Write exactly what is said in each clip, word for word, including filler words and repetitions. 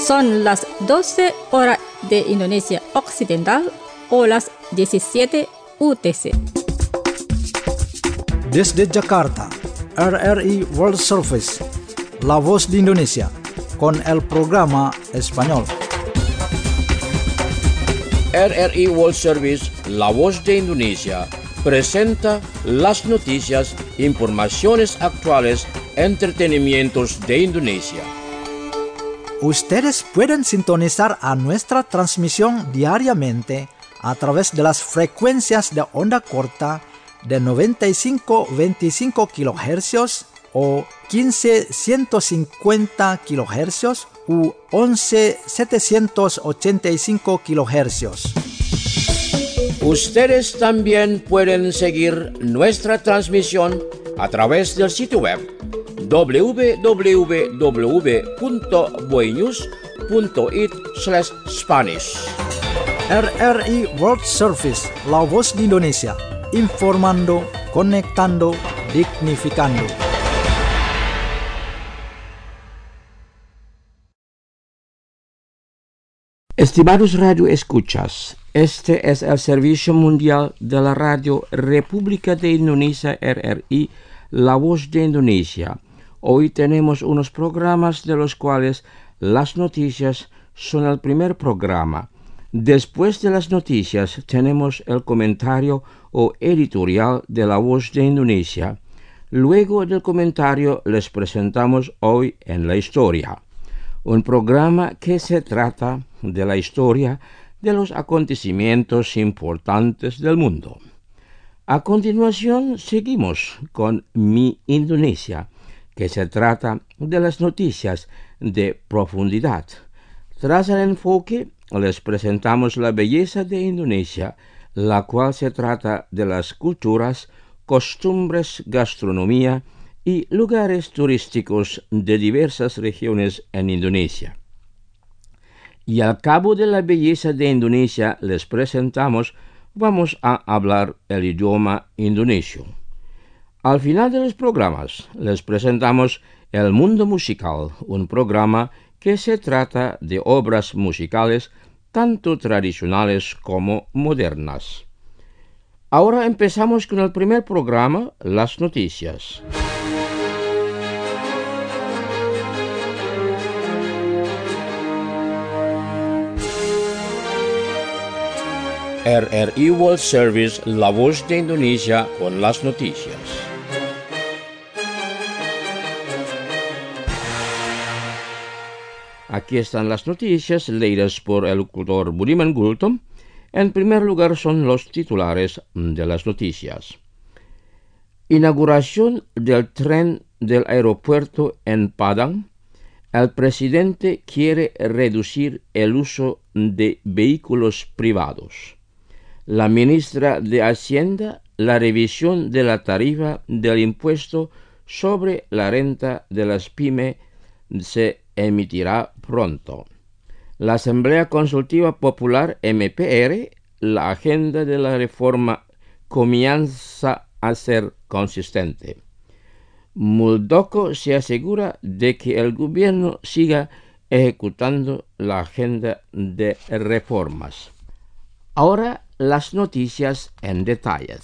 Son las doce horas de Indonesia Occidental o las diecisiete U T C. Desde Jakarta, R R I World Service, La Voz de Indonesia, con el programa español. R R I World Service, La Voz de Indonesia, presenta las noticias, informaciones actuales, entretenimientos de Indonesia. Ustedes pueden sintonizar a nuestra transmisión diariamente a través de las frecuencias de onda corta de noventa y cinco punto veinticinco kilohercios o quince punto ciento cincuenta kilohercios u once punto setecientos ochenta y cinco kilohercios. Ustedes también pueden seguir nuestra transmisión a través del sitio web doble u doble u doble u punto boenews punto it slash Spanish. R R I World Service, La Voz de Indonesia, informando, conectando, dignificando. Estimados radio escuchas, este es el Servicio Mundial de la Radio República de Indonesia, R R I, La Voz de Indonesia. Hoy tenemos unos programas de los cuales las noticias son el primer programa. Después de las noticias tenemos el comentario o editorial de La Voz de Indonesia. Luego del comentario les presentamos Hoy en la Historia, un programa que se trata de la historia de los acontecimientos importantes del mundo. A continuación seguimos con Mi Indonesia, que se trata de las noticias de profundidad. Tras el enfoque, les presentamos la belleza de Indonesia, la cual se trata de las culturas, costumbres, gastronomía y lugares turísticos de diversas regiones en Indonesia. Y al cabo de la belleza de Indonesia les presentamos, vamos a hablar el idioma indonesio. Al final de los programas les presentamos El Mundo Musical, un programa que se trata de obras musicales tanto tradicionales como modernas. Ahora empezamos con el primer programa, las noticias. R R I World Service, La Voz de Indonesia, con las noticias. Aquí están las noticias leídas por el locutor Budiman Gultom. En primer lugar son los titulares de las noticias. Inauguración del tren del aeropuerto en Padang. El presidente quiere reducir el uso de vehículos privados. La ministra de Hacienda, la revisión de la tarifa del impuesto sobre la renta de las pymes se emitirá pronto. La Asamblea Consultiva Popular M P R, la agenda de la reforma comienza a ser consistente. Muldoko se asegura de que el gobierno siga ejecutando la agenda de reformas. Ahora las noticias en detalles.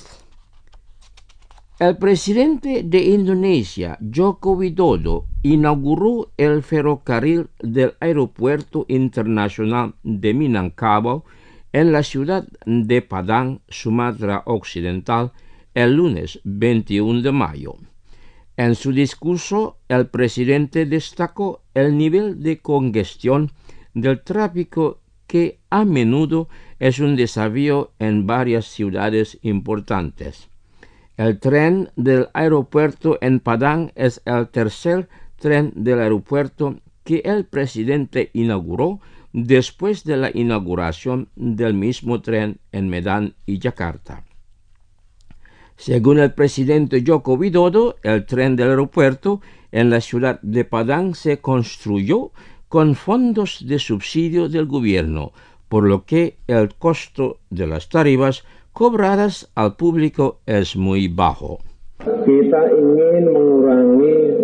El presidente de Indonesia, Joko Widodo, inauguró el ferrocarril del Aeropuerto Internacional de Minangkabau en la ciudad de Padang, Sumatra Occidental, el lunes veintiuno de mayo. En su discurso, el presidente destacó el nivel de congestión del tráfico que a menudo es un desafío en varias ciudades importantes. El tren del aeropuerto en Padang es el tercer tren del aeropuerto que el presidente inauguró después de la inauguración del mismo tren en Medan y Yakarta. Según el presidente Joko Widodo, el tren del aeropuerto en la ciudad de Padang se construyó con fondos de subsidio del gobierno, por lo que el costo de las tarifas cobradas al público es muy bajo. Kita ingin mengurangi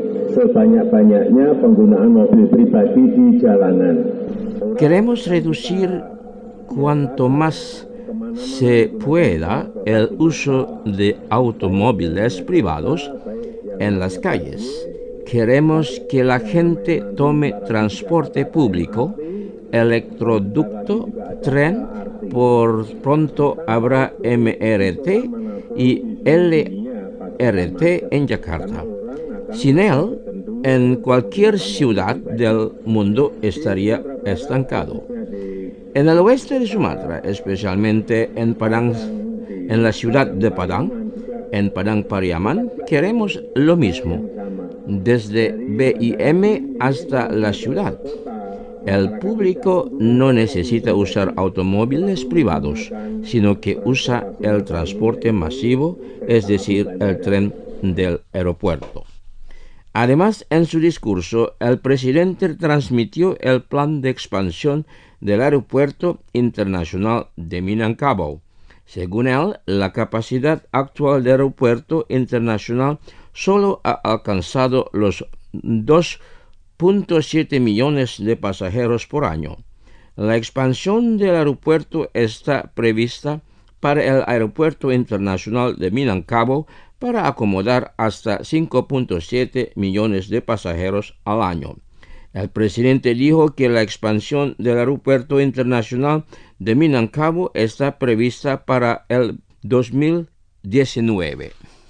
sebanyak-banyaknya penggunaan mobil pribadi di jalanan. Queremos reducir cuanto más se pueda el uso de automóviles privados en las calles. Queremos que la gente tome transporte público, electroducto, tren, por pronto habrá M R T y L R T en Yakarta. Sin él, en cualquier ciudad del mundo estaría estancado. En el oeste de Sumatra, especialmente en Padang, en la ciudad de Padang, en Padang Pariaman, queremos lo mismo, desde B I M hasta la ciudad. El público no necesita usar automóviles privados, sino que usa el transporte masivo, es decir, el tren del aeropuerto. Además, en su discurso, el presidente transmitió el plan de expansión del Aeropuerto Internacional de Minangkabau. Según él, la capacidad actual del Aeropuerto Internacional solo ha alcanzado los dos punto siete millones de pasajeros por año. La expansión del aeropuerto está prevista para el Aeropuerto Internacional de Minangkabau para acomodar hasta cinco punto siete millones de pasajeros al año. El presidente dijo que la expansión del Aeropuerto Internacional de Minangkabau está prevista para el dos mil diecinueve.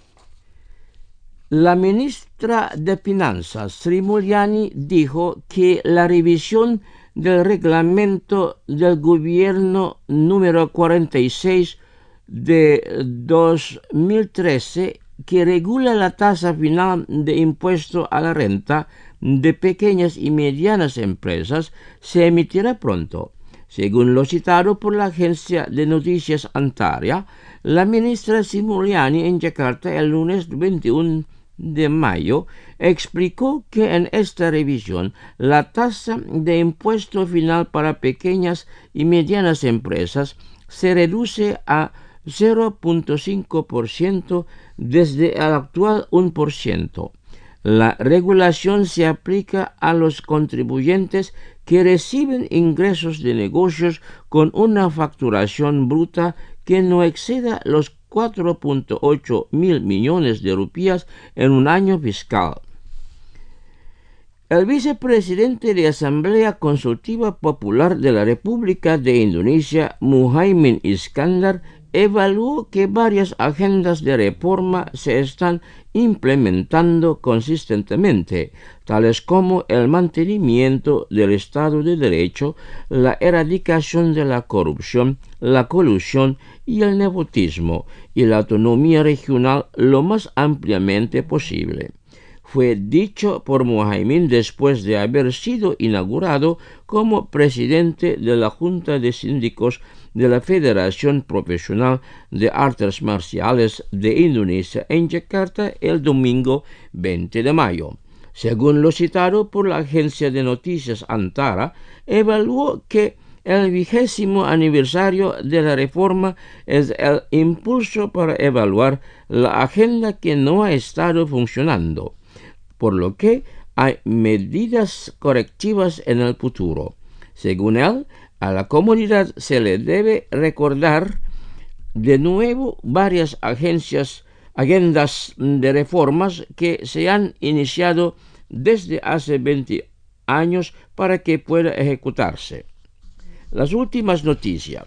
La ministra de Finanzas, Sri Mulyani, dijo que la revisión del reglamento del gobierno número cuarenta y seis de dos mil trece, que regula la tasa final de impuesto a la renta de pequeñas y medianas empresas, se emitirá pronto. Según lo citado por la agencia de noticias Antara, la ministra Sri Mulyani en Yakarta el lunes veintiuno de mayo explicó que en esta revisión la tasa de impuesto final para pequeñas y medianas empresas se reduce a cero punto cinco por ciento desde el actual uno por ciento. La regulación se aplica a los contribuyentes que reciben ingresos de negocios con una facturación bruta que no exceda los cuatro punto ocho mil millones de rupias en un año fiscal. El vicepresidente de Asamblea Consultiva Popular de la República de Indonesia, Muhaimin Iskandar, evaluó que varias agendas de reforma se están implementando consistentemente, tales como el mantenimiento del Estado de Derecho, la erradicación de la corrupción, la colusión y el nepotismo, y la autonomía regional lo más ampliamente posible. Fue dicho por Muhaimin después de haber sido inaugurado como presidente de la Junta de Síndicos de la Federación Profesional de Artes Marciales de Indonesia en Yakarta el domingo veinte de mayo. Según lo citado por la agencia de noticias Antara, evaluó que el vigésimo aniversario de la reforma es el impulso para evaluar la agenda que no ha estado funcionando, por lo que hay medidas correctivas en el futuro. Según él, a la comunidad se le debe recordar de nuevo varias agencias, agendas de reformas que se han iniciado desde hace veinte años para que pueda ejecutarse. Las últimas noticias.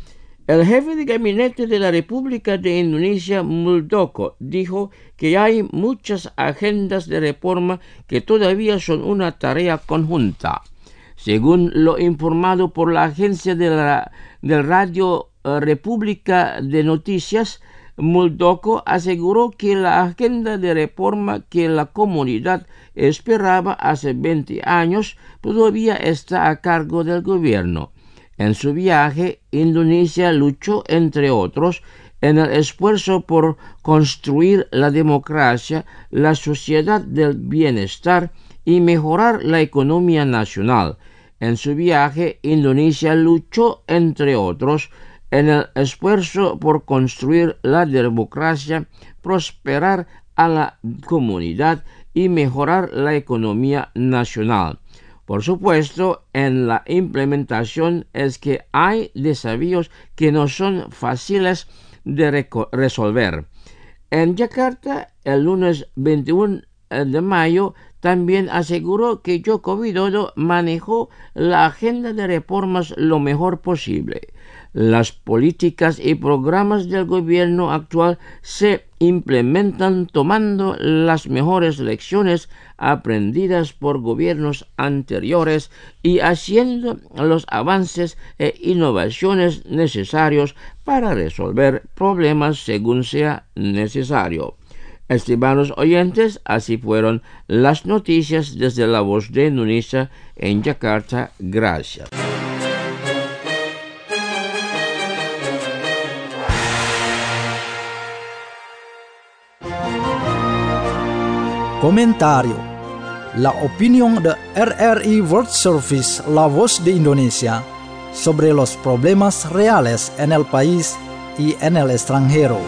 El jefe de gabinete de la República de Indonesia, Muldoko, dijo que hay muchas agendas de reforma que todavía son una tarea conjunta. Según lo informado por la agencia de la del Radio uh, República de Noticias, Muldoko aseguró que la agenda de reforma que la comunidad esperaba hace veinte años todavía está a cargo del gobierno. En su viaje, Indonesia luchó, entre otros, en el esfuerzo por construir la democracia, la sociedad del bienestar y mejorar la economía nacional. En su viaje, Indonesia luchó, entre otros, en el esfuerzo por construir la democracia, prosperar a la comunidad y mejorar la economía nacional. Por supuesto, en la implementación es que hay desafíos que no son fáciles de resolver. En Yakarta, el lunes veintiuno de mayo, también aseguró que Joko Widodo manejó la agenda de reformas lo mejor posible. Las políticas y programas del gobierno actual se implementan tomando las mejores lecciones aprendidas por gobiernos anteriores y haciendo los avances e innovaciones necesarios para resolver problemas según sea necesario. Estimados oyentes, así fueron las noticias desde La Voz de Indonesia en Yakarta. Gracias. Comentario. La opinión de R R I World Service, La Voz de Indonesia, sobre los problemas reales en el país y en el extranjero.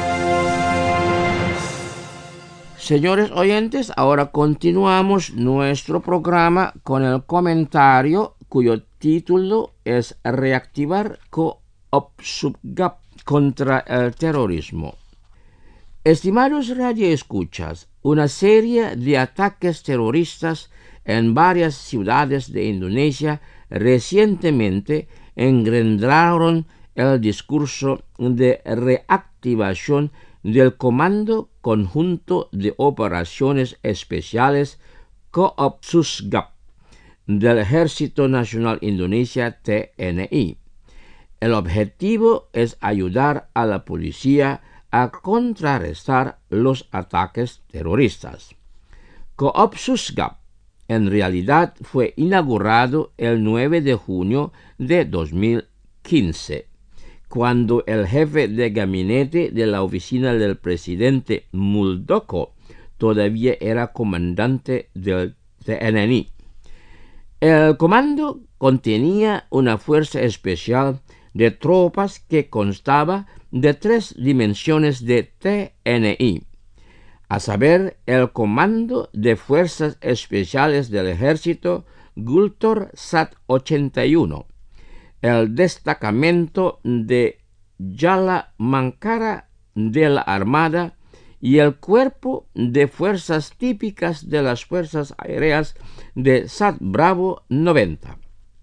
Señores oyentes, ahora continuamos nuestro programa con el comentario cuyo título es Reactivar Coopsubgap contra el terrorismo. Estimados radioescuchas, una serie de ataques terroristas en varias ciudades de Indonesia recientemente engendraron el discurso de reactivación del Comando Conjunto de Operaciones Especiales Coopsusgap del Ejército Nacional Indonesia T N I. El objetivo es ayudar a la policía a contrarrestar los ataques terroristas. Coopsusgap en realidad fue inaugurado el nueve de junio de dos mil quince. Cuando el jefe de gabinete de la oficina del presidente Muldoko todavía era comandante del T N I. El comando contenía una fuerza especial de tropas que constaba de tres dimensiones de T N I, a saber, el Comando de Fuerzas Especiales del Ejército Gultor Sat ochenta y uno, el destacamento de Jala Mangkara de la Armada y el Cuerpo de Fuerzas Típicas de las Fuerzas Aéreas de Sat Bravo noventa.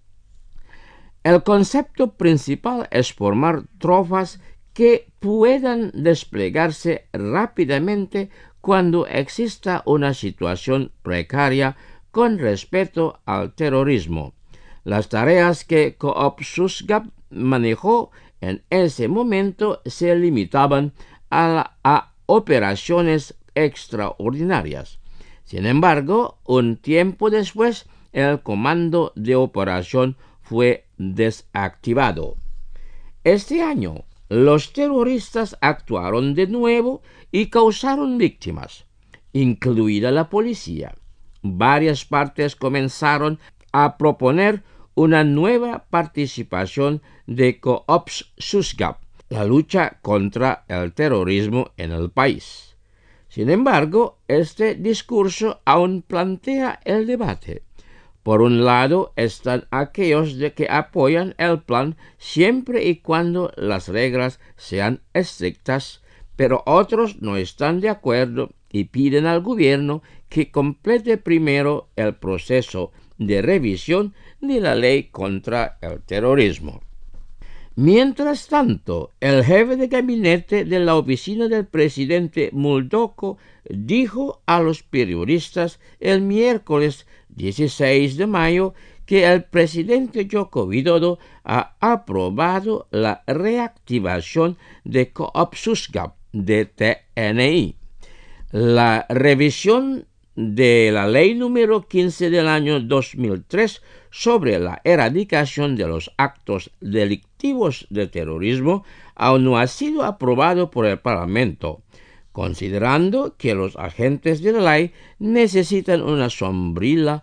El concepto principal es formar tropas que puedan desplegarse rápidamente cuando exista una situación precaria con respecto al terrorismo. Las tareas que Coopsusgap manejó en ese momento se limitaban a, la, a operaciones extraordinarias. Sin embargo, un tiempo después, el comando de operación fue desactivado. Este año, los terroristas actuaron de nuevo y causaron víctimas, incluida la policía. Varias partes comenzaron a proponer una nueva participación de Coopsusgap, la lucha contra el terrorismo en el país. Sin embargo, este discurso aún plantea el debate. Por un lado están aquellos de que apoyan el plan siempre y cuando las reglas sean estrictas, pero otros no están de acuerdo y piden al gobierno que complete primero el proceso de revisión de la ley contra el terrorismo. Mientras tanto, el jefe de gabinete de la oficina del presidente Muldoko dijo a los periodistas el miércoles dieciséis de mayo que el presidente Joko Widodo ha aprobado la reactivación de Coopsusgap de T N I. La revisión de la ley número quince del año dos mil tres sobre la erradicación de los actos delictivos de terrorismo aún no ha sido aprobado por el Parlamento, considerando que los agentes de la ley necesitan una sombrilla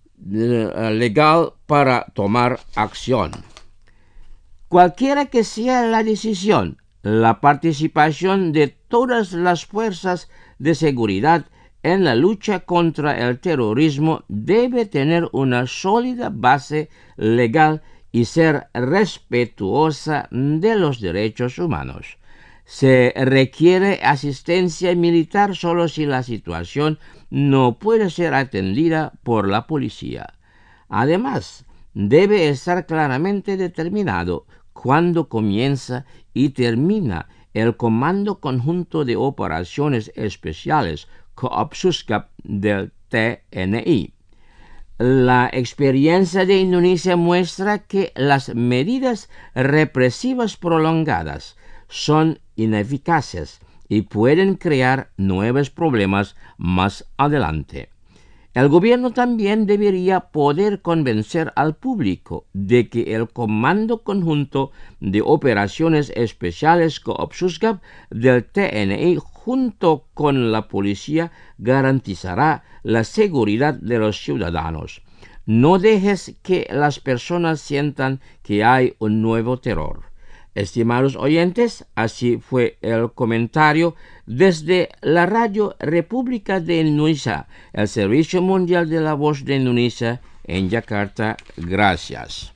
legal para tomar acción. Cualquiera que sea la decisión, la participación de todas las fuerzas de seguridad en la lucha contra el terrorismo debe tener una sólida base legal y ser respetuosa de los derechos humanos. Se requiere asistencia militar solo si la situación no puede ser atendida por la policía. Además, debe estar claramente determinado cuándo comienza y termina el Comando Conjunto de Operaciones Especiales Koopsusgab del T N I. La experiencia de Indonesia muestra que las medidas represivas prolongadas son ineficaces y pueden crear nuevos problemas más adelante. El gobierno también debería poder convencer al público de que el Comando Conjunto de Operaciones Especiales Koopsusgab del T N I junto con la policía garantizará la seguridad de los ciudadanos. No dejes que las personas sientan que hay un nuevo terror. Estimados oyentes, así fue el comentario desde la Radio República de Indonesia, el Servicio Mundial de la Voz de Indonesia en Yakarta. Gracias.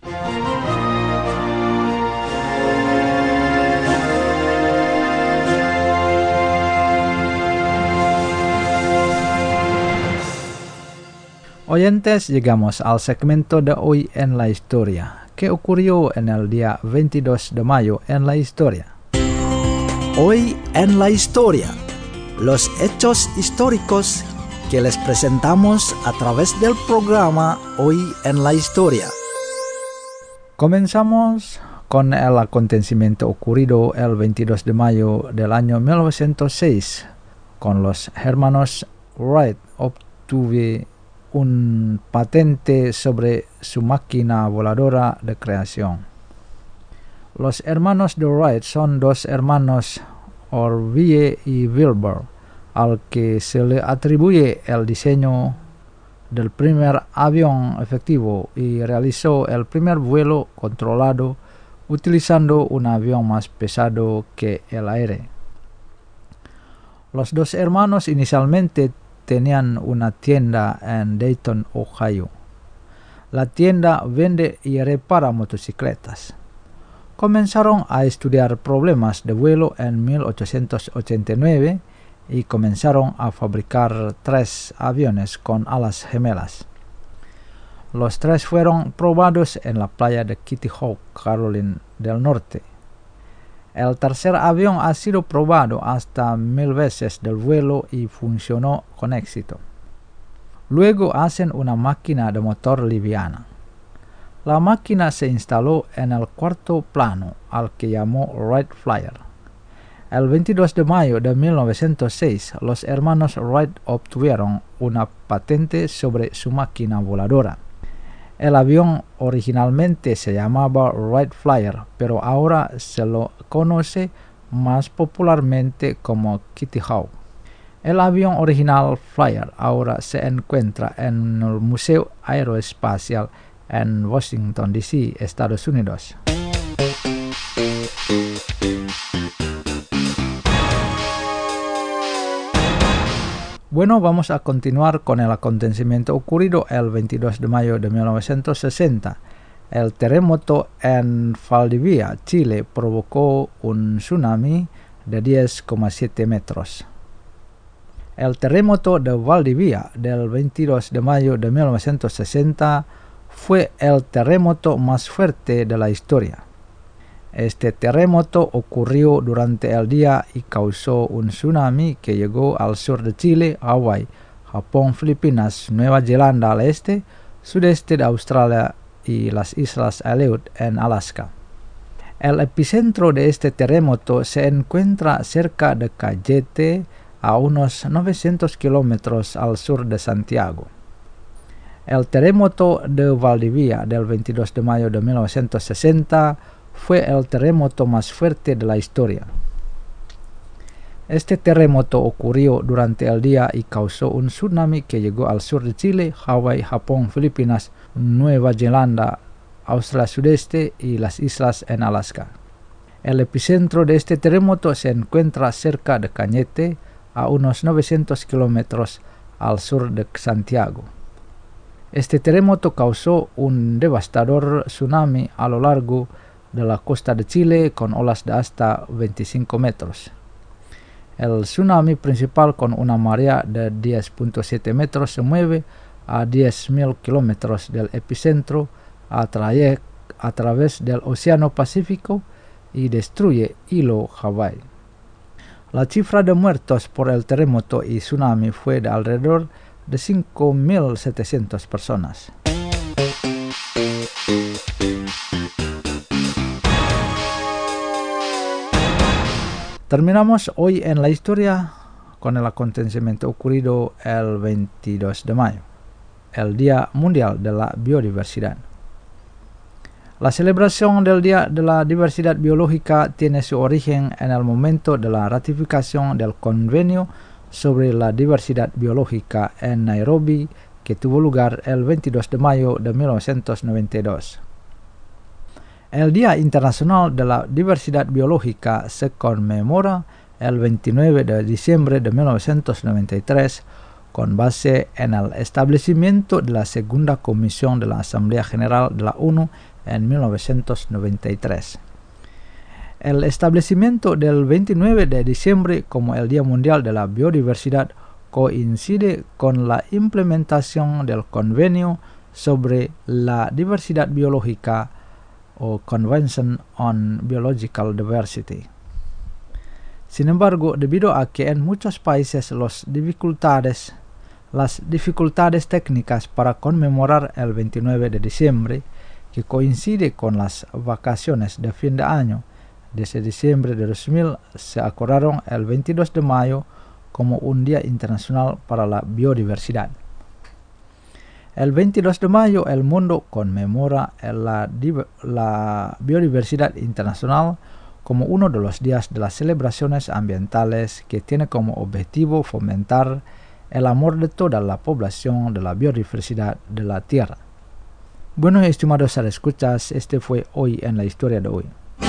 Oyentes, llegamos al segmento de hoy en la historia. ¿Qué ocurrió en el día veintidós de mayo en la historia? Hoy en la historia, los hechos históricos que les presentamos a través del programa Hoy en la historia. Comenzamos con el acontecimiento ocurrido el veintidós de mayo del año mil novecientos seis, con los hermanos Wright obtuvieron un patente sobre su máquina voladora de creación. Los hermanos de Wright son dos hermanos, Orville y Wilbur, al que se le atribuye el diseño del primer avión efectivo y realizó el primer vuelo controlado utilizando un avión más pesado que el aire. Los dos hermanos inicialmente tenían una tienda en Dayton, Ohio. La tienda vende y repara motocicletas. Comenzaron a estudiar problemas de vuelo en mil ochocientos ochenta y nueve y comenzaron a fabricar tres aviones con alas gemelas. Los tres fueron probados en la playa de Kitty Hawk, Carolina del Norte. El tercer avión ha sido probado hasta mil veces del vuelo y funcionó con éxito. Luego hacen una máquina de motor liviana. La máquina se instaló en el cuarto plano, al que llamó Wright Flyer. El veintidós de mayo de mil novecientos seis, los hermanos Wright obtuvieron una patente sobre su máquina voladora. El avión originalmente se llamaba Wright Flyer, pero ahora se lo conoce más popularmente como Kitty Hawk. El avión original Flyer ahora se encuentra en el Museo Aeroespacial en Washington, D C, Estados Unidos. Bueno, vamos a continuar con el acontecimiento ocurrido el veintidós de mayo de mil novecientos sesenta. El terremoto en Valdivia, Chile, provocó un tsunami de diez coma siete metros. El terremoto de Valdivia del veintidós de mayo de mil novecientos sesenta fue el terremoto más fuerte de la historia. Este terremoto ocurrió durante el día y causó un tsunami que llegó al sur de Chile, Hawái, Japón, Filipinas, Nueva Zelanda al este, sudeste de Australia y las Islas Aleut en Alaska. El epicentro de este terremoto se encuentra cerca de Cañete, a unos novecientos kilómetros al sur de Santiago. El terremoto de Valdivia del veintidós de mayo de mil novecientos sesenta fue el terremoto más fuerte de la historia. Este terremoto ocurrió durante el día y causó un tsunami que llegó al sur de Chile, Hawái, Japón, Filipinas, Nueva Zelanda, Australia Sudeste y las islas en Alaska. El epicentro de este terremoto se encuentra cerca de Cañete, a unos novecientos kilómetros al sur de Santiago. Este terremoto causó un devastador tsunami a lo largo de la costa de Chile con olas de hasta veinticinco metros. El tsunami principal, con una marea de diez punto siete metros, se mueve a diez mil kilómetros del epicentro a, a través del Océano Pacífico y destruye Hilo, Hawái. La cifra de muertos por el terremoto y tsunami fue de alrededor de cinco mil setecientas personas. Terminamos hoy en la historia con el acontecimiento ocurrido el veintidós de mayo, el Día Mundial de la Biodiversidad. La celebración del Día de la Diversidad Biológica tiene su origen en el momento de la ratificación del Convenio sobre la Diversidad Biológica en Nairobi, que tuvo lugar el veintidós de mayo de mil novecientos noventa y dos. El Día Internacional de la Diversidad Biológica se conmemora el veintinueve de diciembre de mil novecientos noventa y tres con base en el establecimiento de la Segunda Comisión de la Asamblea General de la ONU en mil novecientos noventa y tres. El establecimiento del veintinueve de diciembre como el Día Mundial de la Biodiversidad coincide con la implementación del Convenio sobre la Diversidad Biológica o Convention on Biological Diversity. Sin embargo, debido a que en muchos países los dificultades, las dificultades técnicas para conmemorar el veintinueve de diciembre, que coincide con las vacaciones de fin de año, desde diciembre de dos mil se acordaron el veintidós de mayo como un Día Internacional para la Biodiversidad. El veintidós de mayo el mundo conmemora la, la Biodiversidad Internacional como uno de los días de las celebraciones ambientales que tiene como objetivo fomentar el amor de toda la población de la biodiversidad de la Tierra. Bueno, estimados escuchas, este fue Hoy en la Historia de hoy.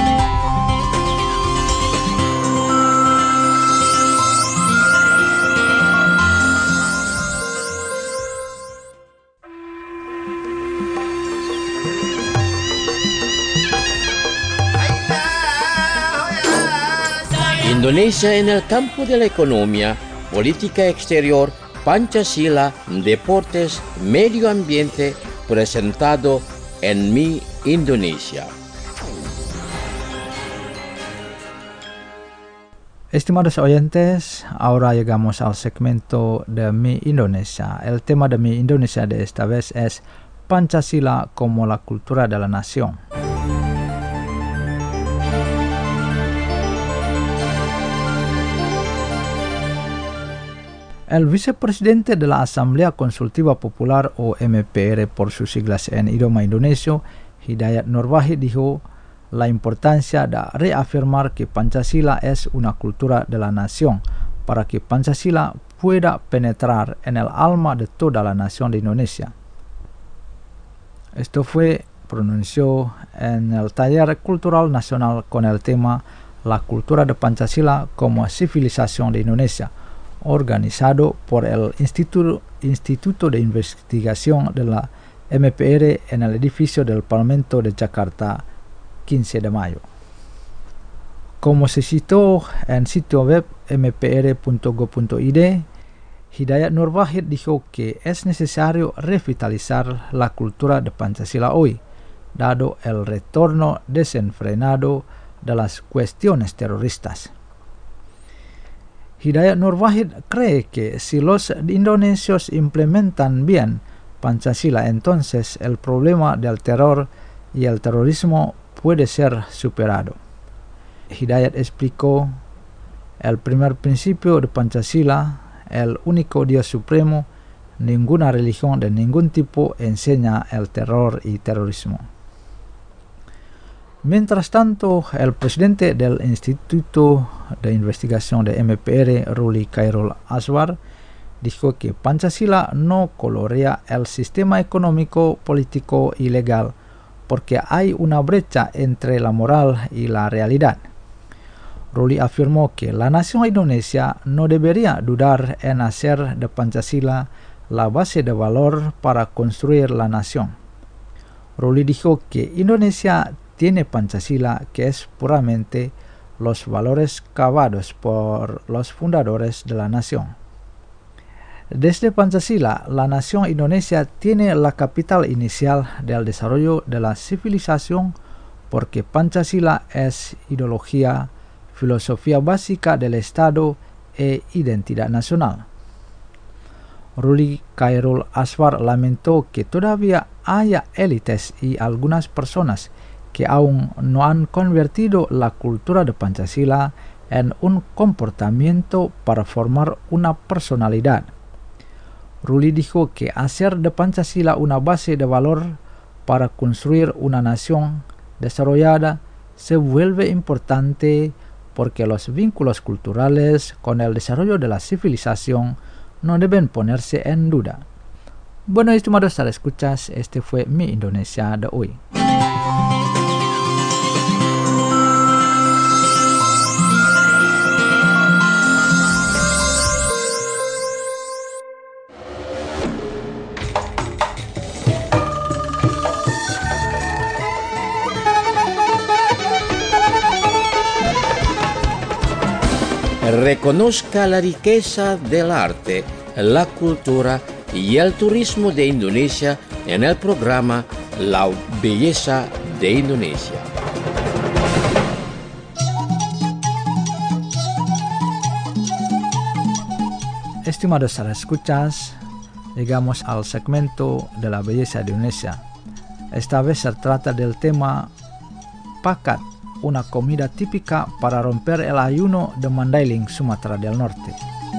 Indonesia en el campo de la economía, política exterior, Pancasila, deportes, medio ambiente, presentado en Mi Indonesia. Estimados oyentes, ahora llegamos al segmento de Mi Indonesia. El tema de Mi Indonesia de esta vez es Pancasila como la cultura de la nación. El vicepresidente de la Asamblea Consultiva Popular o M P R por sus siglas en idioma indonesio, Hidayat Nur Wahid, dijo la importancia de reafirmar que Pancasila es una cultura de la nación para que Pancasila pueda penetrar en el alma de toda la nación de Indonesia. Esto fue pronunció en el taller cultural nacional con el tema La cultura de Pancasila como civilización de Indonesia, organizado por el Instituto, Instituto de Investigación de la M P R en el edificio del Parlamento de Jakarta, quince de mayo. Como se citó en sitio web m p r punto go punto i d, Hidayat Nur Wahid dijo que es necesario revitalizar la cultura de Pancasila hoy, dado el retorno desenfrenado de las cuestiones terroristas. Hidayat Nur Wahid cree que si los indonesios implementan bien Pancasila, entonces el problema del terror y el terrorismo puede ser superado. Hidayat explicó el primer principio de Pancasila, el único Dios supremo, ninguna religión de ningún tipo enseña el terror y terrorismo. Mientras tanto, el presidente del Instituto de Investigación de M P R, Ruli Khairul Aswar, dijo que Pancasila no colorea el sistema económico, político y legal porque hay una brecha entre la moral y la realidad. Ruli afirmó que la nación Indonesia no debería dudar en hacer de Pancasila la base de valor para construir la nación. Ruli dijo que Indonesia tiene Pancasila, que es puramente los valores cavados por los fundadores de la nación. Desde Pancasila, la nación Indonesia tiene la capital inicial del desarrollo de la civilización porque Pancasila es ideología, filosofía básica del Estado e identidad nacional. Ruli Khairul Aswar lamentó que todavía haya élites y algunas personas que aún no han convertido la cultura de Pancasila en un comportamiento para formar una personalidad. Ruli dijo que hacer de Pancasila una base de valor para construir una nación desarrollada se vuelve importante porque los vínculos culturales con el desarrollo de la civilización no deben ponerse en duda. Bueno, estimados escuchas, este fue Mi Indonesia de hoy. Reconozca la riqueza del arte, la cultura y el turismo de Indonesia en el programa La Belleza de Indonesia. Estimados escuchas, llegamos al segmento de La Belleza de Indonesia. Esta vez se trata del tema Pakat, una comida típica para romper el ayuno de Mandailing, Sumatera del Norte.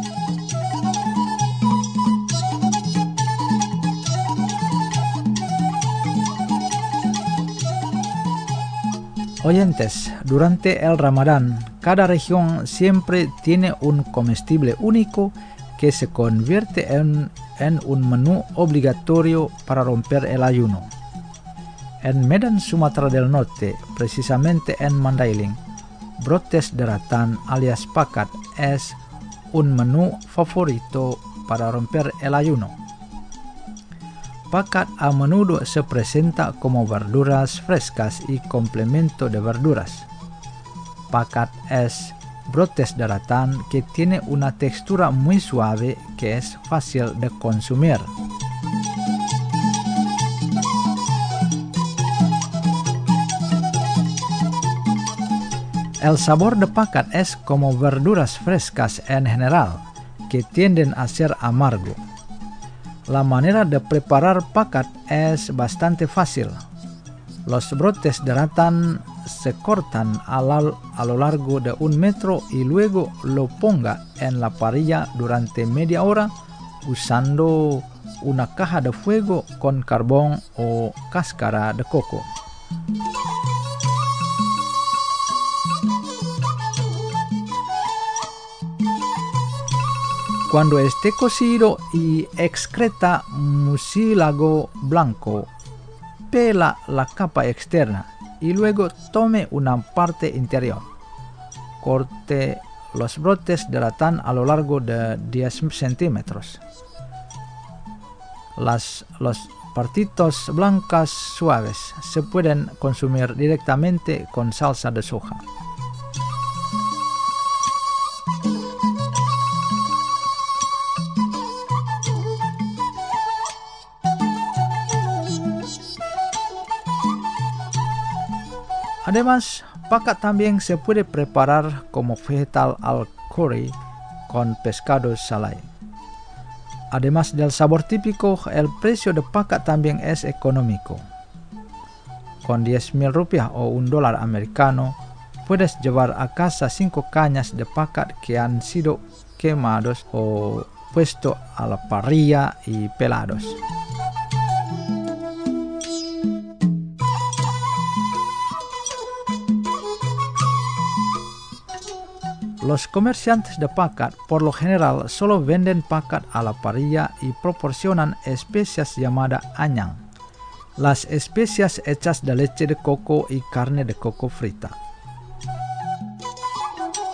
Oyentes, durante el Ramadán, cada región siempre tiene un comestible único que se convierte en, en un menú obligatorio para romper el ayuno. En Medan, Sumatera del Norte, precisamente en Mandailing, brotes de ratán alias pakat es un menú favorito para romper el ayuno. Pakat a menudo se presenta como verduras frescas y complemento de verduras. Pakat es brotes de ratán que tiene una textura muy suave que es fácil de consumir. El sabor de pakat es como verduras frescas en general, que tienden a ser amargo. La manera de preparar pakat es bastante fácil. Los brotes de ratán se cortan a, la, a lo largo de un metro y luego lo ponga en la parrilla durante media hora usando una caja de fuego con carbón o cáscara de coco. Cuando esté cocido y excreta mucílago blanco, pela la capa externa y luego tome una parte interior. Corte los brotes de ratán a lo largo de diez centímetros. Las, los partitos blancas suaves se pueden consumir directamente con salsa de soja. Además, pakat también se puede preparar como vegetal al curry con pescado salai. Además del sabor típico, el precio de pakat también es económico. Con diez mil rupiah o un dólar americano, puedes llevar a casa cinco cañas de pakat que han sido quemados o puesto a la parrilla y pelados. Los comerciantes de pakat por lo general solo venden pakat a la parrilla y proporcionan especias llamadas anyang, las especias hechas de leche de coco y carne de coco frita.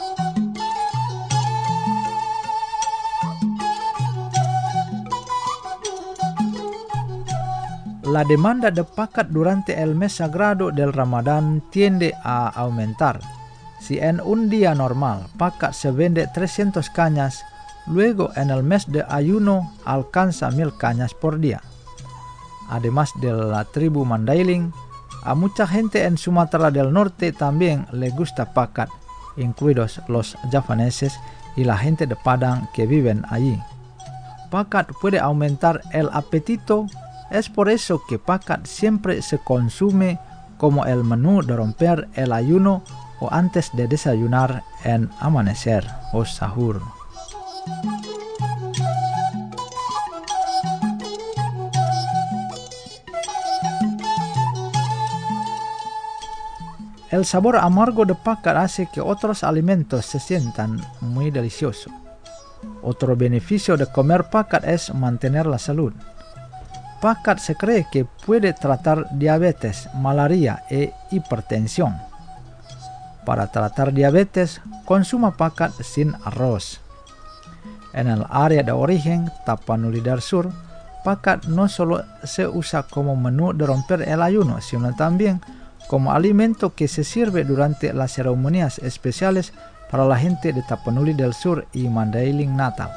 la demanda de pacat durante el mes sagrado del Ramadán tiende a aumentar. Si en un día normal pacat se vende trescientas cañas, luego en el mes de ayuno alcanza mil cañas por día. Además de la tribu Mandailing, a mucha gente en Sumatra del Norte también le gusta pacat, incluidos los javaneses y la gente de Padang que viven allí. Pacat puede aumentar el apetito, es por eso que pacat siempre se consume como el menú de romper el ayuno o antes de desayunar en amanecer o sahur. El sabor amargo de pacat hace que otros alimentos se sientan muy deliciosos. Otro beneficio de comer pacat es mantener la salud. Pacat se cree que puede tratar diabetes, malaria e hipertensión. Para tratar diabetes, consuma pacat sin arroz. En el área de origen, Tapanuli del Sur, pacat no solo se usa como menú de romper el ayuno, sino también como alimento que se sirve durante las ceremonias especiales para la gente de Tapanuli del Sur y Mandailing Natal.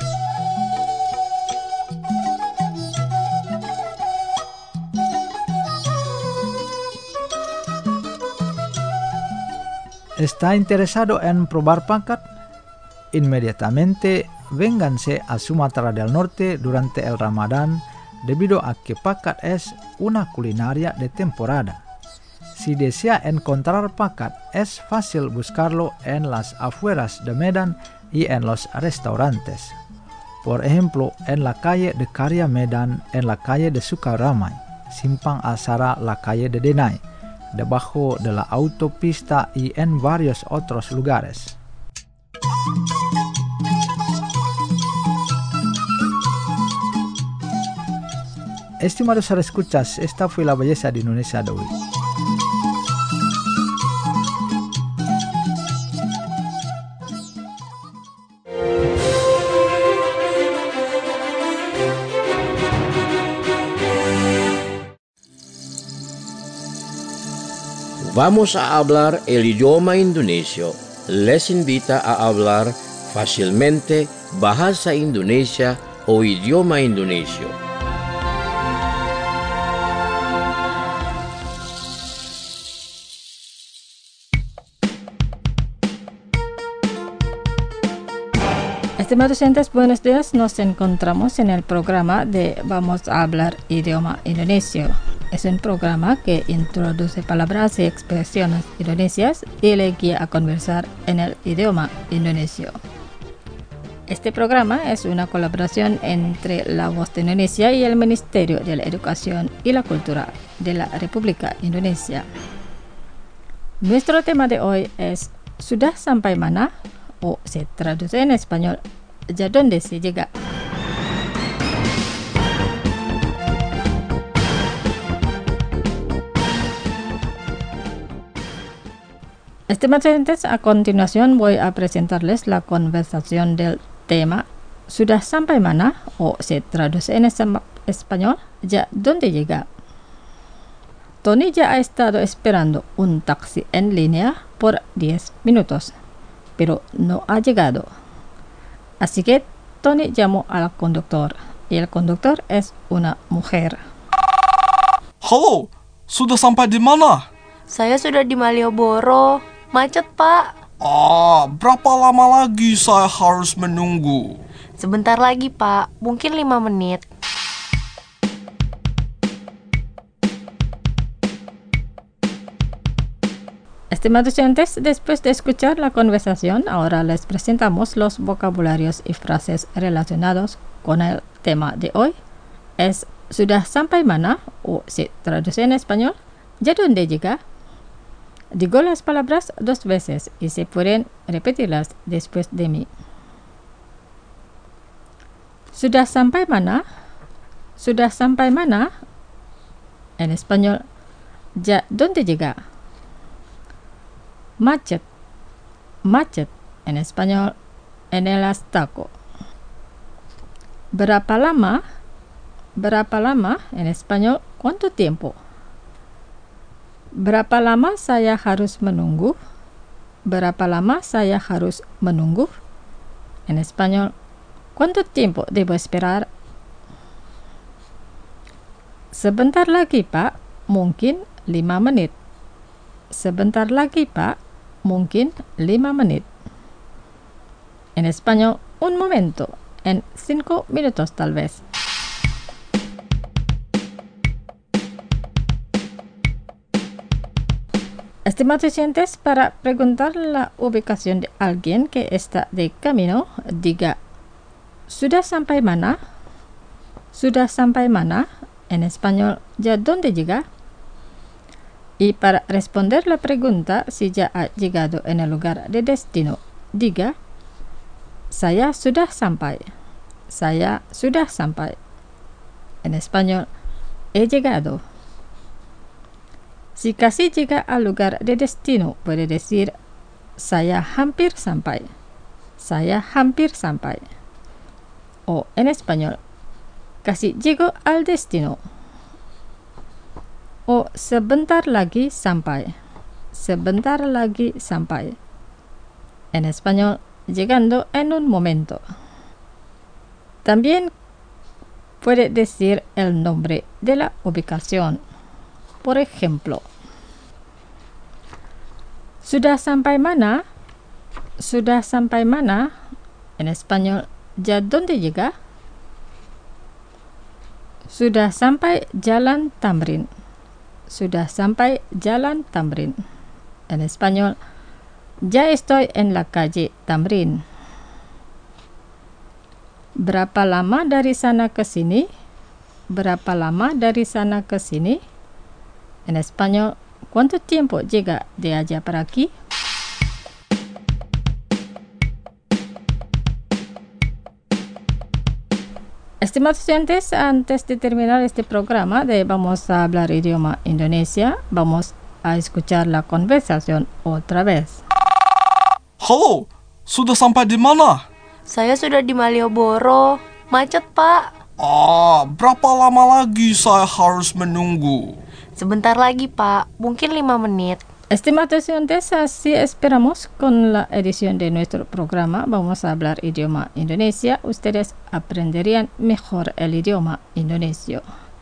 ¿Está interesado en probar pacat? Inmediatamente vénganse a Sumatra del Norte durante el Ramadán, debido a que pacat es una culinaria de temporada. Si desea encontrar pacat, es fácil buscarlo en las afueras de Medan y en los restaurantes. Por ejemplo, en la calle de Karya Medan, en la calle de Sukaramai, Simpang Asara, la calle de Denai, debajo de la autopista y en varios otros lugares. Estimados escuchas, esta fue la belleza de Indonesia de hoy. Vamos a hablar el idioma indonesio. Les invita a hablar fácilmente bahasa Indonesia o idioma indonesio. Estimados oyentes, buenos días. Nos encontramos en el programa de Vamos a hablar idioma indonesio. Es un programa que introduce palabras y expresiones indonesias y le guía a conversar en el idioma indonesio. Este programa es una colaboración entre La Voz de Indonesia y el Ministerio de la Educación y la Cultura de la República Indonesia. Nuestro tema de hoy es ¿Sudah sampai mana? O se traduce en español, ¿ya dónde se llega? Estimados oyentes, a continuación voy a presentarles la conversación del tema ¿Sudah sampai mana? O se traduce en español, ¿ya dónde llega? Tony ya ha estado esperando un taxi en línea por diez minutos, pero no ha llegado. Así que Tony llamó al conductor y el conductor es una mujer. Halo, sudah sampai di mana? Saya sudah di Malioboro. Macet, Pak. Ah, berapa lama lagi saya harus menunggu? Sebentar lagi, Pak. Mungkin lima menit. Estimados oyentes, después de escuchar la conversación, ahora les presentamos los vocabularios y frases relacionados con el tema de hoy. Es ¿Sudah sampai mana? O se traduce en español, ¿ya dónde llega? Digo las palabras dos veces y se pueden repetirlas después de mí. ¿Sudah sampai mana? ¿Sudah sampai mana? En español, ¿ya dónde llega? Macet. Macet. En español, en el astaco. Berapa lama? Berapa lama? En español, ¿cuánto tiempo? Berapa lama saya harus menunggu? Berapa lama saya harus menunggu? En español, ¿cuánto tiempo debo esperar? Sebentar lagi, Pak. Mungkin lima menit. Sebentar lagi, Pak. Mungkin lima menit. En español, un momento. En cinco minutos tal vez. Estimados oyentes, para preguntar la ubicación de alguien que está de camino, diga, ¿sudah sampai mana? ¿Sudah sampai mana? En español, ¿ya dónde llega? Y para responder la pregunta si ya ha llegado en el lugar de destino, diga, saya sudah sampai. Saya sudah sampai. En español, he llegado. Si casi llega al lugar de destino, puede decir, saya hampir sampai. Saya hampir sampai. O en español, casi llego al destino. O sebentar lagi sampai. Sebentar lagi sampai. En español, llegando en un momento. También puede decir el nombre de la ubicación. Por ejemplo, ¿sudah sampai mana? ¿Sudah sampai mana? En español, ¿ya dónde llega? Sudah sampai Jalan Tamrin. Sudah sampai Jalan Tamrin. En español, ya estoy en la calle Tamrin. Berapa lama dari sana ke sini? Berapa lama dari sana ke sini? En español, ¿cuánto tiempo llega de allá para aquí? Estimados estudiantes, antes de terminar este programa de Vamos a hablar idioma Indonesia, vamos a escuchar la conversación otra vez. Halo, sudah sampai di mana? Saya sudah di Malioboro. Macet, Pak. Ah, berapa lama lagi saya harus menunggu? Sebentar lagi, Pak. Mungkin lima menit. Estimados estudiantes, así esperamos con la edición de nuestro programa Vamos a hablar idioma Indonesia. Ustedes aprenderían mejor el idioma indonesio.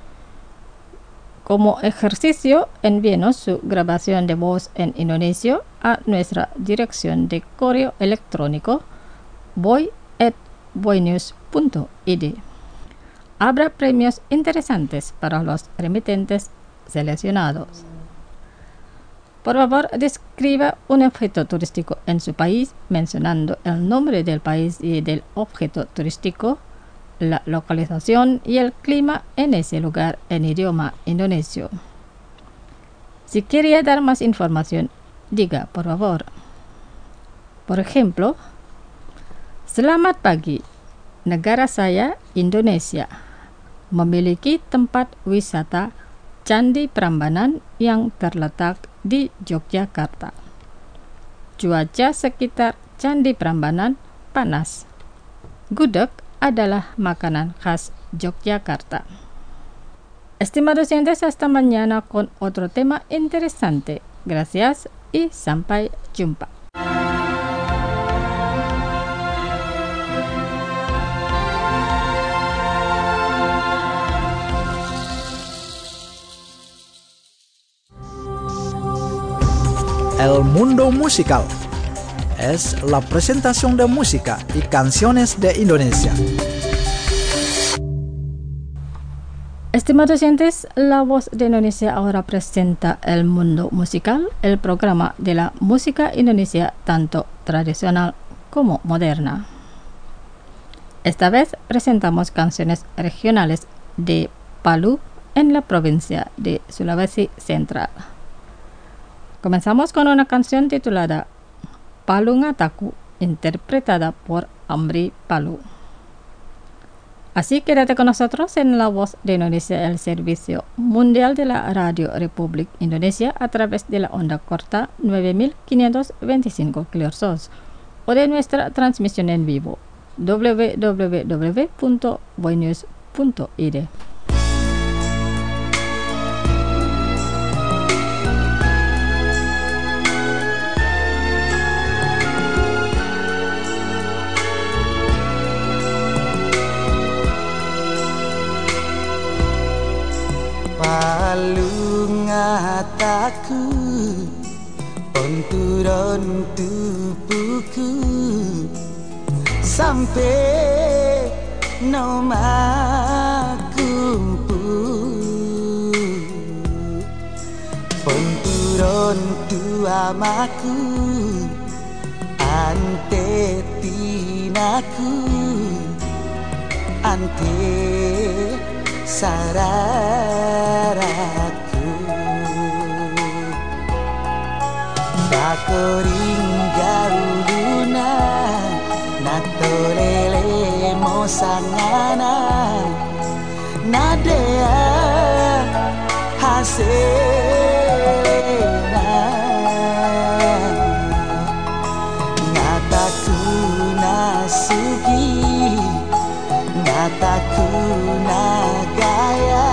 Como ejercicio, envíenos su grabación de voz en indonesio a nuestra dirección de correo electrónico voy at voinews punto i d. Habrá premios interesantes para los remitentes seleccionados. Por favor, describa un objeto turístico en su país mencionando el nombre del país y del objeto turístico, la localización y el clima en ese lugar en idioma indonesio. Si quería dar más información, diga, por favor. Por ejemplo, selamat pagi, negara saya Indonesia memiliki tempat wisata Candi Prambanan yang terletak di Yogyakarta. Cuaca sekitar Candi Prambanan panas. Gudeg adalah makanan khas Yogyakarta. Estimados oyentes, hasta mañana con otro tema interesante. Gracias y sampai jumpa. El mundo musical es la presentación de música y canciones de Indonesia. Estimados oyentes, La Voz de Indonesia ahora presenta El Mundo Musical, el programa de la música indonesia tanto tradicional como moderna. Esta vez presentamos canciones regionales de Palu en la provincia de Sulawesi Central. Comenzamos con una canción titulada Palu Ngataku, interpretada por Amri Palu. Así quédate con nosotros en La Voz de Indonesia, el servicio mundial de la Radio Republik Indonesia a través de la onda corta nueve mil quinientos veinticinco kilohertz o de nuestra transmisión en vivo doble u doble u doble u punto voinews punto i d. Ponturon tubuhku sampai nomakumpu. Ponturon tuamaku ante tinaku ante sararaku. Bakoring gauluna natolele mosangana nadea haselena ngataku nasugi ngataku nagaya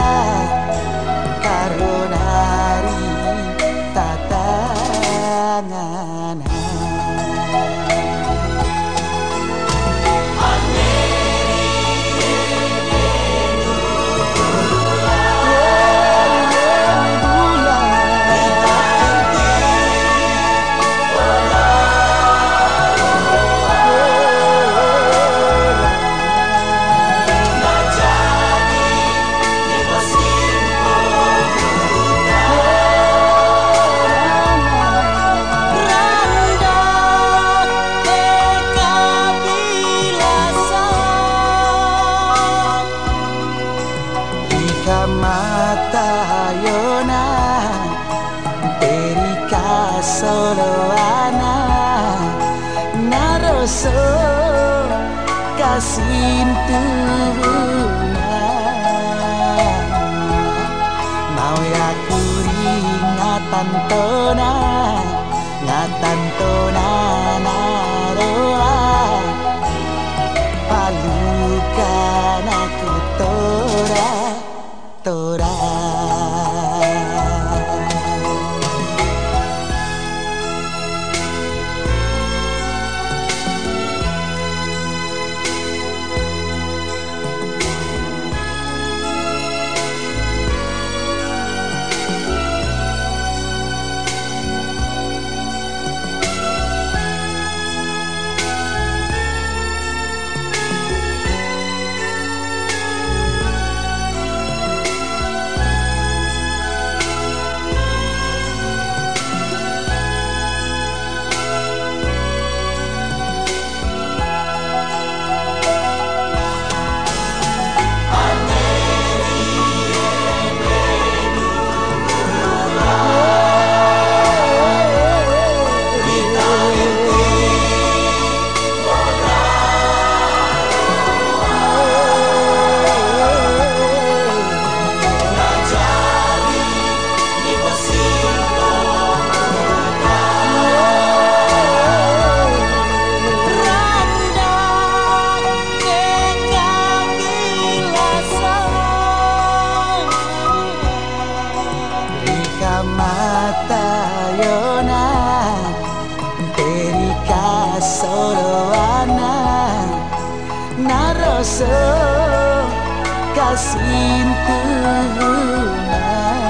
karonari tatangan. Kasintuna mau yaku ringatan tona ngatan tona naroa palukan aku tora tora. Kasintuna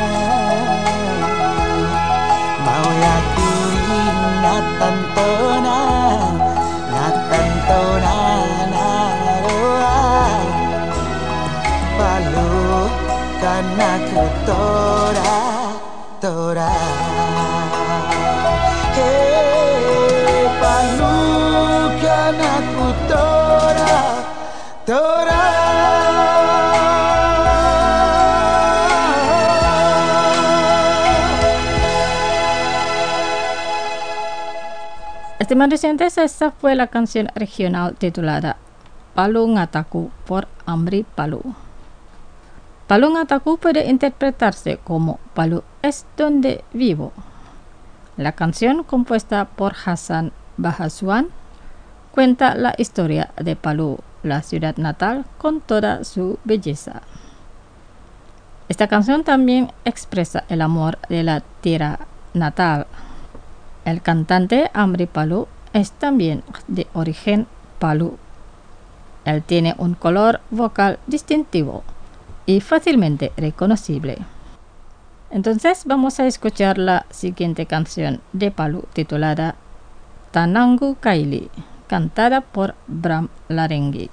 mau yaku ingatan tona ngatan tona naroa palu kana ku tora tora. Hey palu kana ku tora tora. Estimados oyentes, esta fue la canción regional titulada Palu Ngataku por Amri Palu. Palu Ngataku puede interpretarse como Palu es donde vivo. La canción, compuesta por Hassan Bahaswan, cuenta la historia de Palu, la ciudad natal, con toda su belleza. Esta canción también expresa el amor de la tierra natal. El cantante Amri Palu es también de origen Palu. Él tiene un color vocal distintivo y fácilmente reconocible. Entonces vamos a escuchar la siguiente canción de Palu titulada Tananggu Kaili, cantada por Bram Larenggi.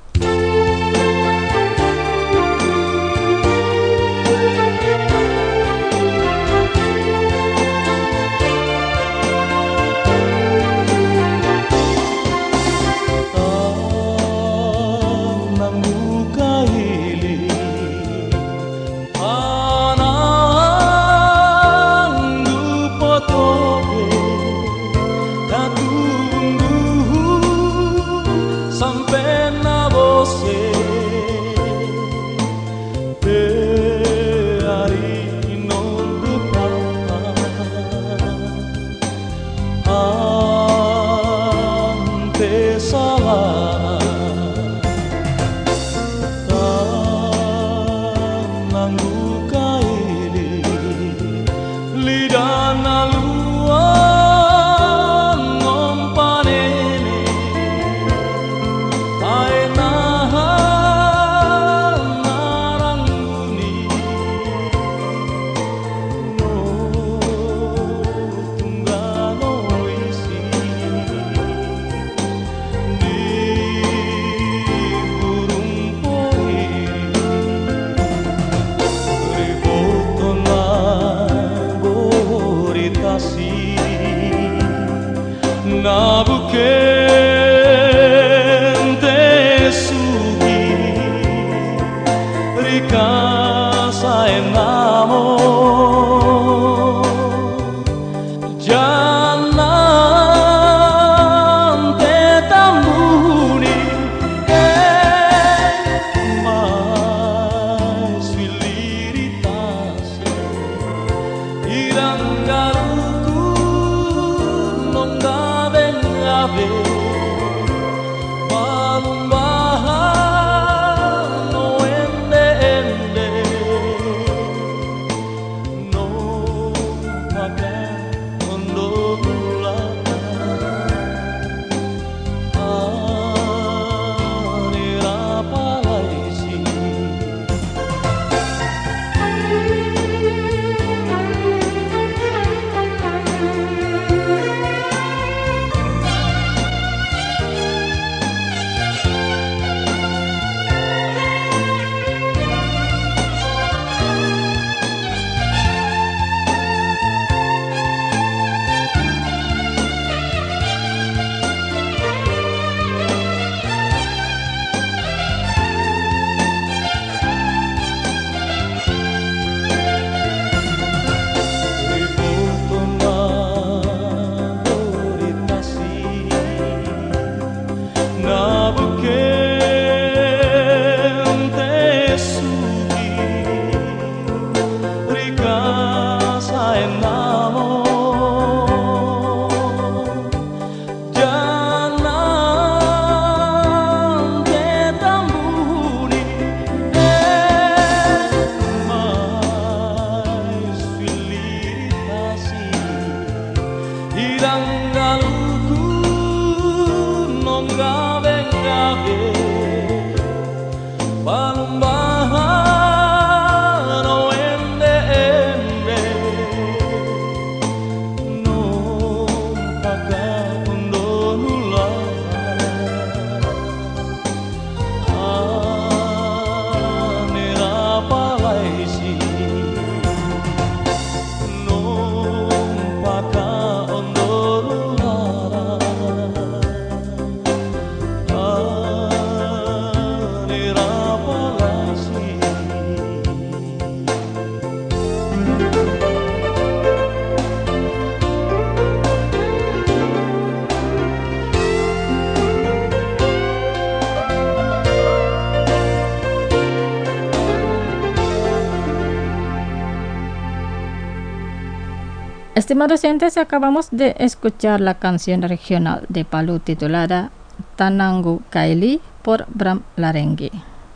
Estimados oyentes, acabamos de escuchar la canción regional de Palu titulada Tananggu Kaili por Bram Larenggi.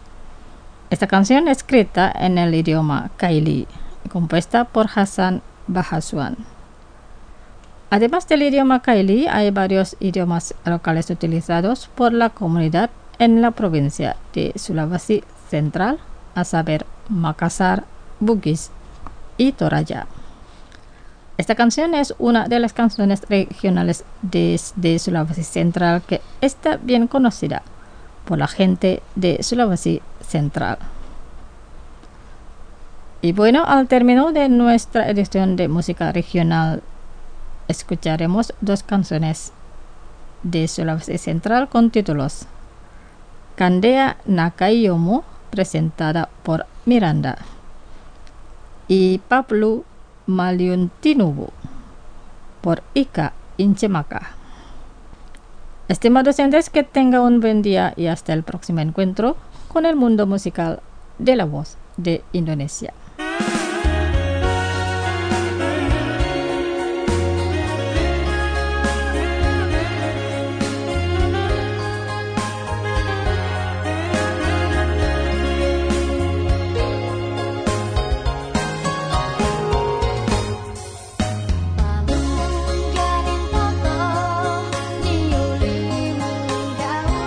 Esta canción escrita en el idioma Kaili, compuesta por Hassan Bahaswan. Además del idioma Kaili, hay varios idiomas locales utilizados por la comunidad en la provincia de Sulawesi Central, a saber Makassar, Bugis, y Toraja. Esta canción es una de las canciones regionales de, de Sulawesi Central que está bien conocida por la gente de Sulawesi Central. Y bueno, al término de nuestra edición de música regional, escucharemos dos canciones de Sulawesi Central con títulos Kandea Nakaiyomu, presentada por Miranda, y Paplu Maliuntinubu, por Ika Inchemaka. Estimados oyentes, que tenga un buen día y hasta el próximo encuentro con el mundo musical de la voz de Indonesia.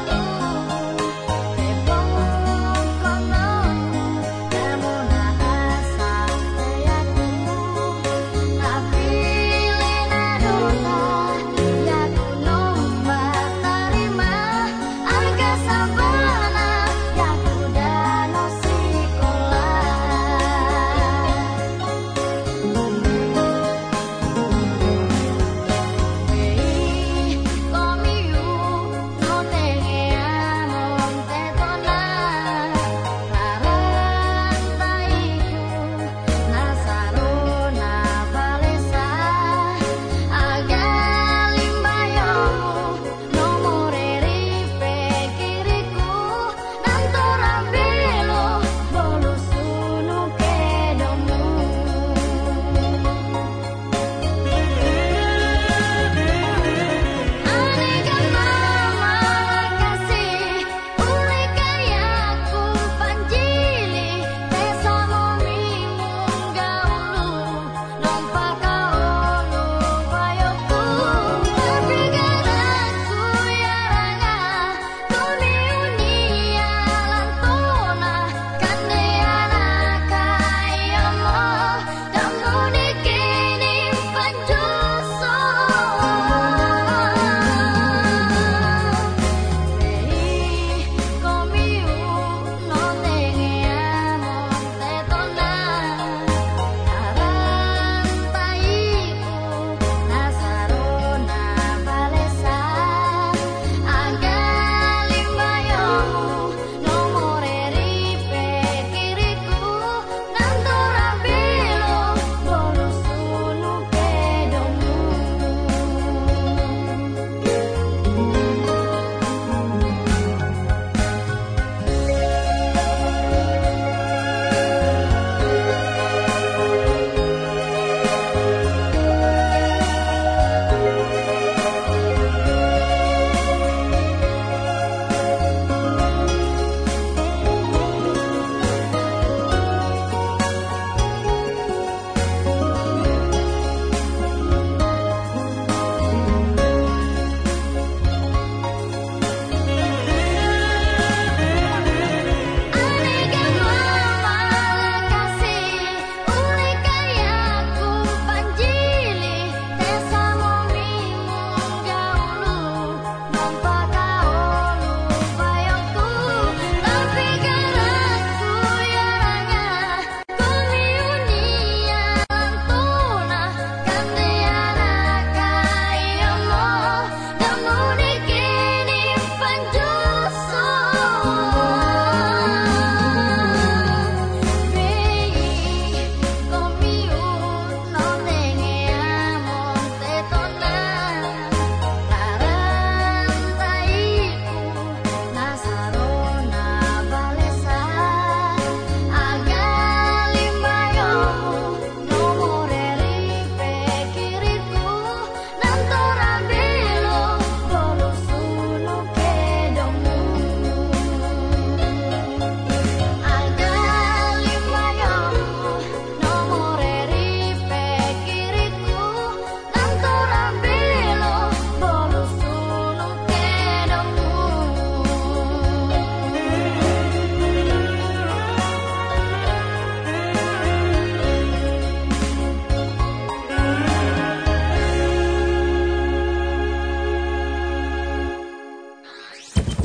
Namun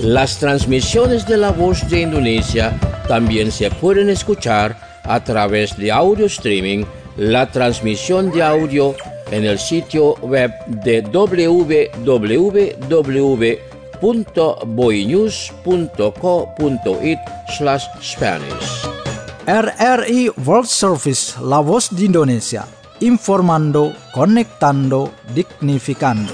Las transmisiones de La Voz de Indonesia también se pueden escuchar a través de audio streaming, la transmisión de audio en el sitio web de w w w punto boinews punto co punto it slash Spanish. R R I World Service, La Voz de Indonesia, informando, conectando, dignificando.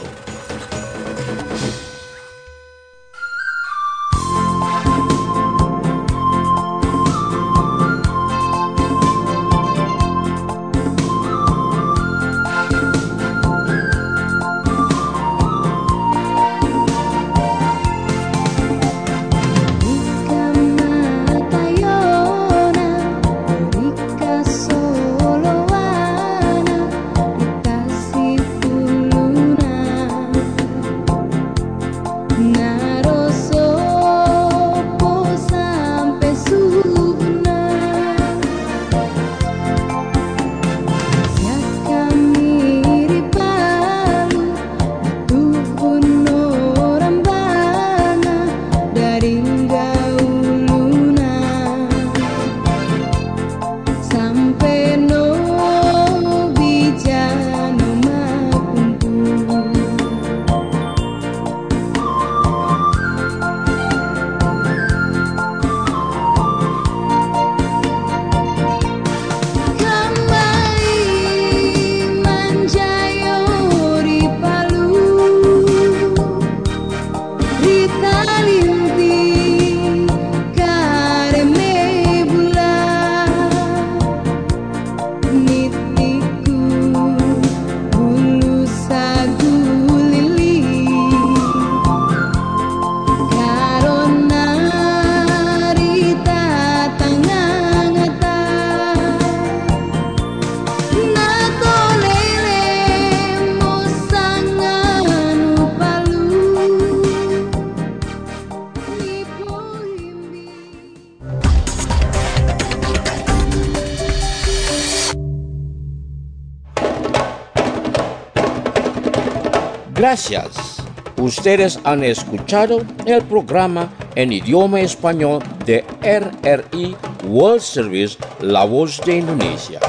Gracias. Ustedes han escuchado el programa en idioma español de R R I World Service, La Voz de Indonesia.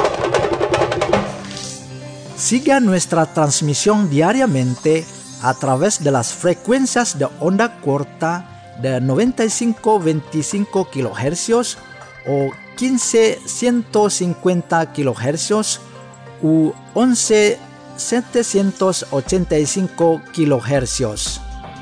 Siga nuestra transmisión diariamente a través de las frecuencias de onda corta de noventa y cinco punto veinticinco kilohercios o quince mil ciento cincuenta kilohercios u once mil setecientos ochenta y cinco kilohercios.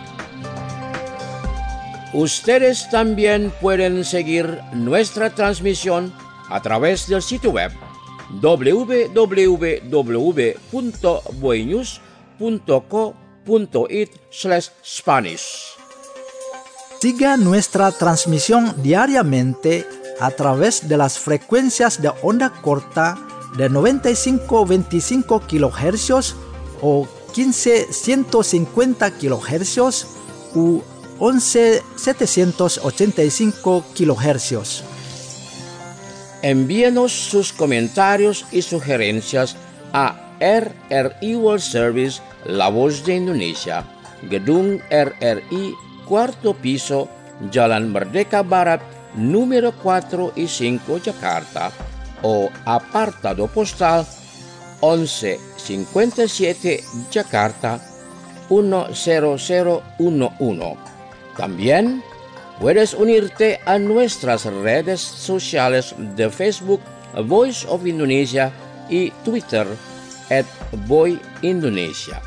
Ustedes también pueden seguir nuestra transmisión a través del sitio web w w w punto boinews punto co punto it slash Spanish. Siga nuestra transmisión diariamente a través de las frecuencias de onda corta de noventa y cinco punto veinticinco kilohercios o quince mil ciento cincuenta kilohercios u once mil setecientos ochenta y cinco kilohercios. Envíenos sus comentarios y sugerencias a R R I World Service, La Voz de Indonesia, Gedung R R I, cuarto piso, Jalan Merdeka Barat, número cuatro y cinco, Jakarta, o apartado postal once cincuenta y siete Jakarta uno cero cero uno uno. También puedes unirte a nuestras redes sociales de Facebook Voice of Indonesia y Twitter at Voy Indonesia.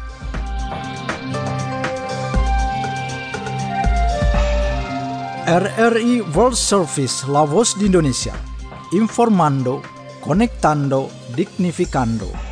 R R I World Service, La Voz de Indonesia, informando, conectando, dignificando.